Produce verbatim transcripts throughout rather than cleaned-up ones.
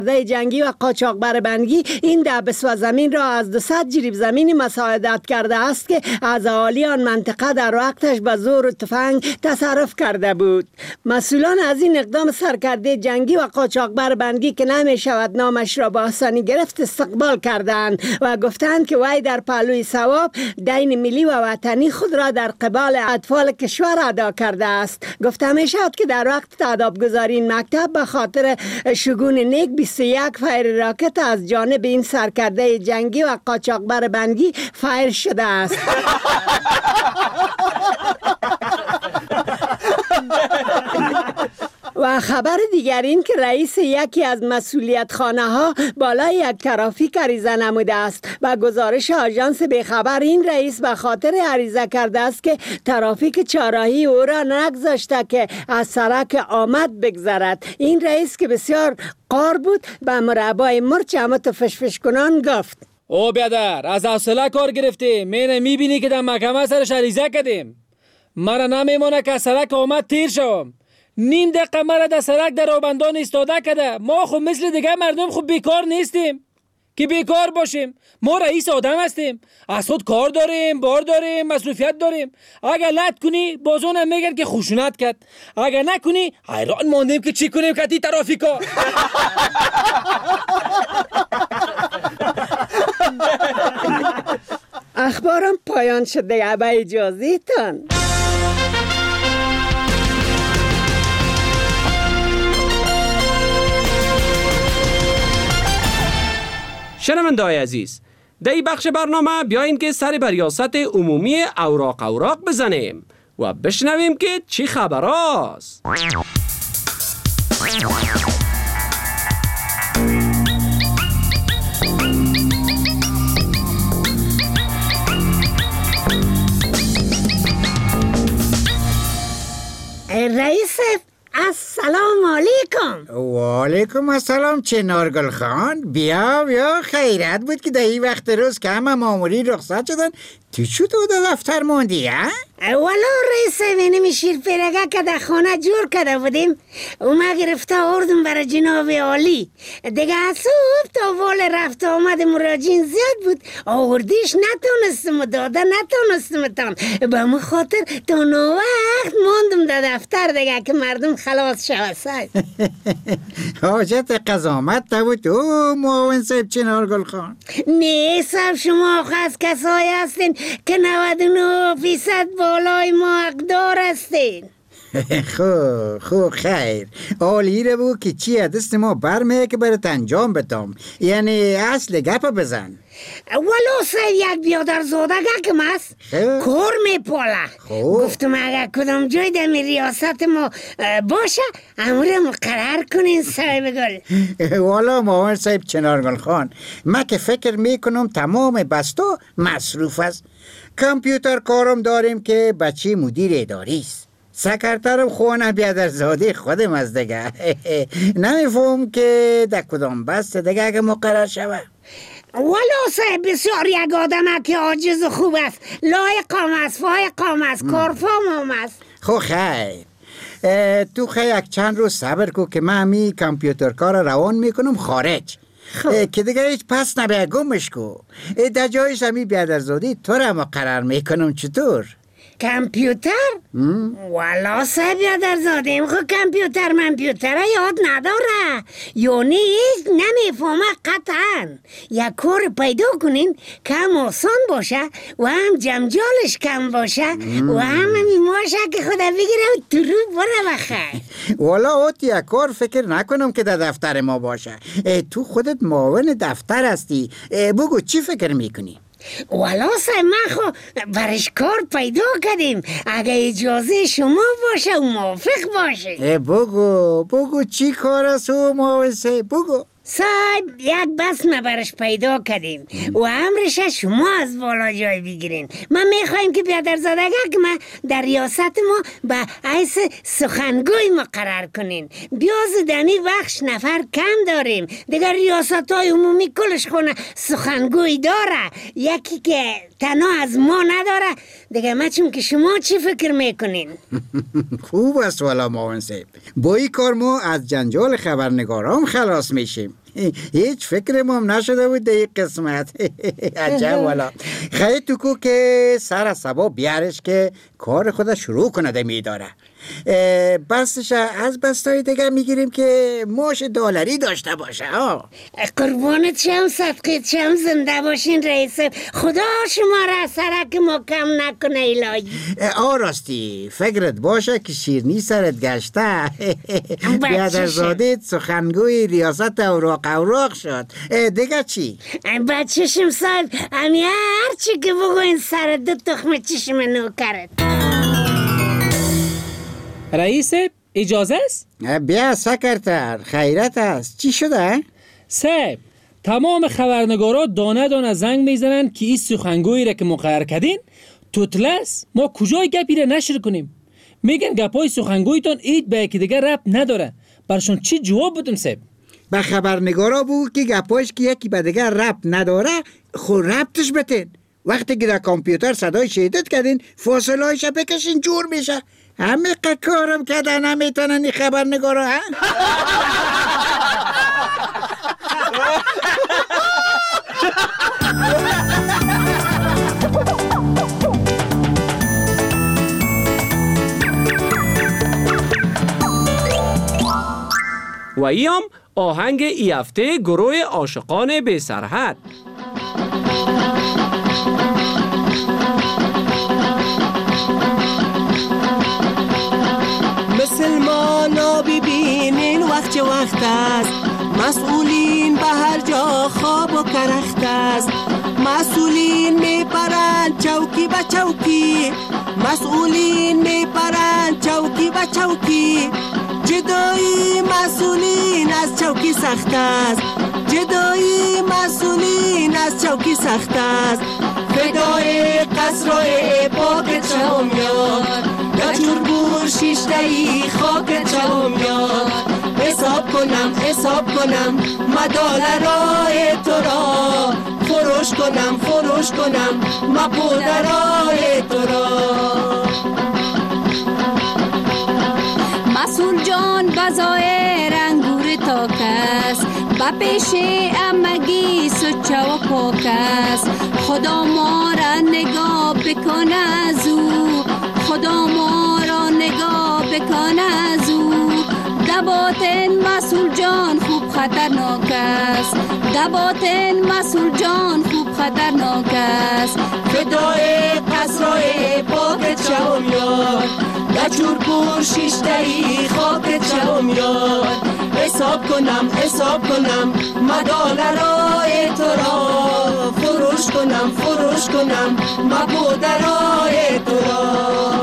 جنگی و قاچاقبر بنگی این ده بسوه زمین را از دویست جریب زمین مساعدت کرده است که از اهالی آن منطقه در وقتش به زور و تفنگ تصرف کرده بود. مسئولان از این اقدام سرکرده جنگی و قاچاقبر بنگی که نمی شود نامش را با آسانی گرفت استقبال کردند و گفتند که وی در پهلوی ثواب دین ملی و وطنی خود را در قبال اطفال کشور ادا کرده است. گفته می شود که در وقت تاداب گذاری این مکتب به خاطر شگون نیک بیست و یک فایر راکت از جانب این سرکرده جنگی و قاچاقبر بنگی فایر شده است. و خبر دیگر این که رئیس یکی از مسئولیت خانه ها بالای یک ترافیک عریضه نموده است و گزارش آژانس بخبر این رئیس به خاطر عریضه کرده است که ترافیک چهارراهی او را نگذاشته که از سرک آمد بگذرد. این رئیس که بسیار قار بود به مربای مرچ همت فشفش کنان گفت: او بیادر از حوصله کار گرفتی، مینه میبینی که در محکمه سرش عریضه کردیم. مرا نمیمونه که سرک آمد تیر شوم. نیم دقیقه مرا در سرک در آبندان ایستاده کرده. ما خب مثل دیگه مردم خب بیکار نیستیم که بیکار باشیم. ما رئیس آدم هستیم، از خود کار داریم، بار داریم، مصروفیت داریم. اگر لط کنی بازونم میگن که خشونت کرد، اگر نکنی حیران ماندیم که چی کنیم که تی ترافیکا. اخبارم پایان شده با اجازهتان. شنونده‌های عزیز، در این بخش برنامه بیاین که سر بر ریاست عمومی اوراق اوراق بزنیم و بشنویم که چی خبر است. رئیس السلام علیکم. و علیکم السلام چنارگل خان. بیا بیا، خیرت بود که در این وقت روز که همه ماموری رخصت شدن تو چو تو در دفتر موندی ها؟ والا رئیس وینمی شیر پیرگه که در خانه جور کرده بودیم اومه گرفته آوردم برای جناب عالی. دیگه از صبح تا وال رفت آمد مراجعین زیاد بود، آوردیش نتونستم و داده نتونستم تان. به مو خاطر تا نوقت موندم در دفتر دیگه که مردم خلاص شود. سای حاجت قضامت نبود او معاون صاحب چنارگل خان؟ نه صاحب، شما از کسایی هستین که نود و نه فیصد بالای ما حقدار هستین. خو خو خیر، عالی رو بود که چی دست ما برمه که برات انجام بدم، یعنی اصل گپ بزن. ولو سه یک بیادر زادگه که مست کور میپاله. گفتم اگر کدام جای دمی ریاست ما باشه امور مقرر کنین صاحب گل. والا مامان صاحب چنارگل خان، من که فکر میکنم تمام بستو مصروف است. کامپیوتر کارم داریم که بچه مدیر اداری است، سکرترم خوانه بیادر زاده خودم از دیگه. نمیفهم که در کدام بست دیگه اگه مقرر شود. والا صاحب بسیار یک آدمه که عاجز خوب است، لایقام است، فایقام است، کارفام است. خو خیر، تو خیلی یک چند روز صبر کو که من همی کامپیوتر کار روان میکنم خارج که دیگه هیچ پس نبیه گمش کو. در جایش همی بیادر زادی تو را مقرر میکنم. چطور؟ کامپیوتر؟ والا صاحب بیادر زادیم خو کامپیوتر منپیوتر یاد نداره، یعنی هیچ نمیفهمه قطعا. یک کار پیدا کنین که هم آسان باشه و هم جمجالش کم باشه و هم میماشه که خدا بگیره و تو رو بره بخیر. والا اوت یک کار فکر نکنم که در دفتر ما باشه. تو خودت معاون دفتر هستی، بگو چی فکر میکنی؟ والا صاحب من خو برش کار پیدا کردیم، اگه اجازه شما باشه و موافق باشه. بگو بگو چی کار است و موافقه بگو. صاحب یک بسمه برش پیدا کردیم و امرش شما از بالا جای بگیرین. من میخوایم که بیادر زادگه که من در ریاست ما به حیث سخنگوی مقرر کنین. بیاز دمی بخش نفر کم داریم، دیگر ریاست های عمومی کلش خونه سخنگوی داره، یکی که تنها از ما نداره دیگه. من چون که شما چی فکر میکنین؟ خوب است والا معاون صاحب، با این کار ما از جنجال خبرنگارام خلاص میشیم. هیچ فکرم هم نشده بود در این قسمت. عجب والا. خیلی تو کو که سر سبا بیارش که کار خود شروع کنه ده میداره. بستش از بستای دیگه میگیریم که ماش دلاری داشته باشه. ها قربانت شم، صدقیت شم، زنده باشین رئیس. خدا شما را سرک ما کم نکنه الهی. آ راستی فکرت باشه که شیرنی سرت گشته. بیادرزاده سخنگوی ریاست اوراق اوراق شد. دیگه چی؟ بچشم صاحب، امی هر چی که بگوین سر دو تخم چشم نو کرد. رئیس اجازه است؟ بیا سکرتر، خیرت است. چی شده؟ صاحب تمام خبرنگارا دانه دانه زنگ میزنن که این سخنگویی را که مقرر کردین توتلس. ما کجای گپی را نشر کنیم؟ میگن گپای سخنگویتان اید به یکی دیگه ربط نداره. برشون چی جواب بدم صاحب؟ به خبرنگارا بگو که گپایش که یکی به دیگه ربط نداره خود ربطش بتین. وقتی که در کامپیوتر صدای شیدت کردین فاصله هایش بکشین جور میشه. همه کارم کردن نمیتونن این خبرنگارا. ها و ایام آهنگ ای هفته گروه عاشقان بی سرحد. مسلمانا ببینین وقت چه وقت است، مسئولین به هر جا خواب و کرخت است. مسئولین میپرند چوکی به چوکی، مسئولین میپرند چوکی به چوکی. جدایی مسئولین از چوکی سخت است، جدایی مسئولین از چوکی سخت است. فدای قصرهای پاک چهم یاد، یا چربور شیشتهی خاک چهم یاد. حساب کنم حساب کنم مدالرای تو را، فروش کنم فروش کنم مپودرای تو را. مسئول جان بزایر انگور تاک است، با پیش امگی سچه و پاک است. خدا ما را نگاه بکن از او، خدا ما را نگاه بکن از او. دباتن مسئول جان خوب خطرناک است، دباتن مسئول جان خوب خطرناک است. فدای قصرهای پاک چهم یاد، دچور پور شیشتهی خاک چهم یاد. حساب کنم حساب کنم مدالرای تو را، فروش کنم فروش کنم مپودرای تو را.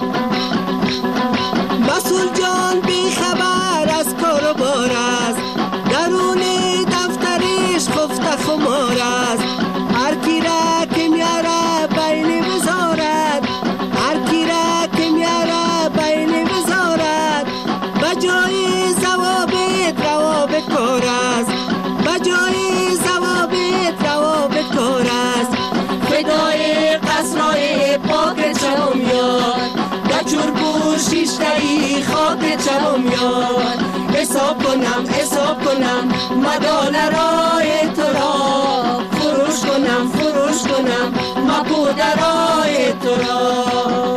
مسئول جان بی خبر از کار و بار است، درون دفترش خفته خمار است. هر کی را که میاره بین وزارت، هر کی را که میاره بین وزارت. بجای ضوابط روابط کار است، بجای ضوابط روابط کار است. فدای قصرهای پاک چهم یاد، دچور پور شیشتهی خاک چهم یاد. حساب کنم حساب کنم مدالرای تو را، فروش کنم فروش کنم مپودرای تو را.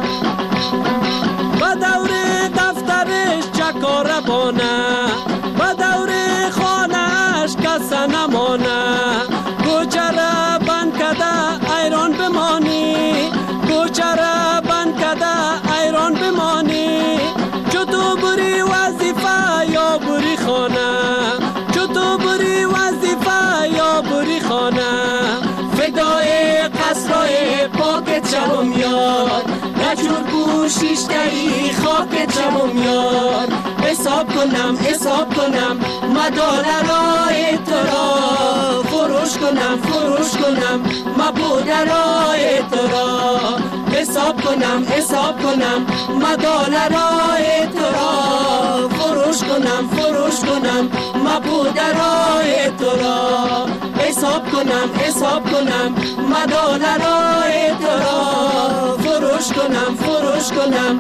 با دور دفترش چکار بانه، با دور خانهش کس نمانه. کوچه را بند کده ایران بمانی، کوچه را بند کده ایران بمانی. چو تو بری وظیفه یا بری خانه، چو تو بری وظیفه یا بری خانه. فدای قصرهای پاک چهم یاد، نچور پور شیشتهی خاک چهم یاد. حساب کنم حساب کنم مدالرای تو را، فروش کنم فروش کنم مپودرای تو را. حساب کنم حساب کنم مدالرای تو را، فروش کنم فروش کنم مپودرای تو را. حساب کنم حساب کنم مدالرای تو را، فروش کنم فروش کنم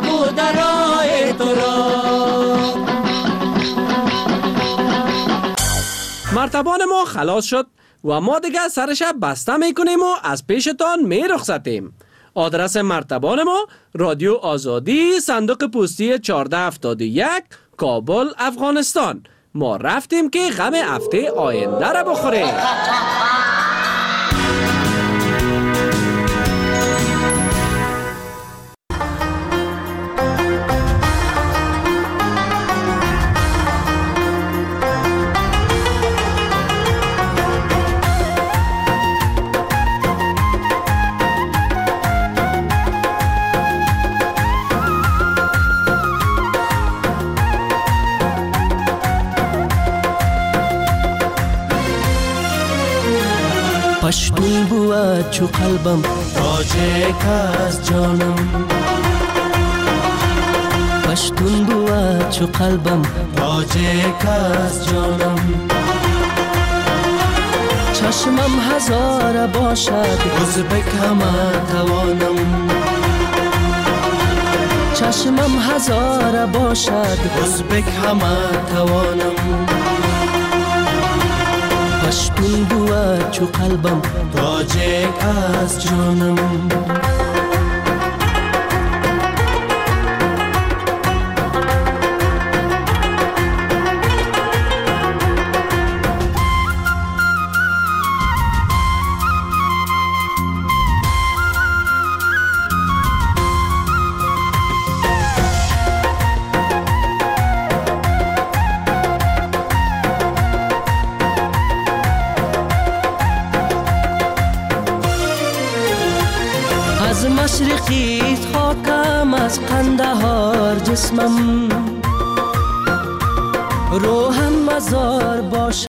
مپودرای تو را. مرتبان ما خلاص شد و ما دیگه سرش بسته میکنیم و از پیشتان می رخصتیم. آدرس مرتبان ما رادیو آزادی، صندوق پستی چهارده هفتاد و یک، کابل، افغانستان. ما رفتیم که غم هفته آینده را بخوریم. پشتون بود چو قلبم تاجک از جانم، پشتون بود چو قلبم تاجک از جانم. چشمم هزار باشد ازبک همه توانم، چشمم هزار باشد ازبک همه توانم. پشتون بود چو قلبم تاجک از جانم. از مشرقیت خاکم، از قندهار جسمم، روحم مزار باش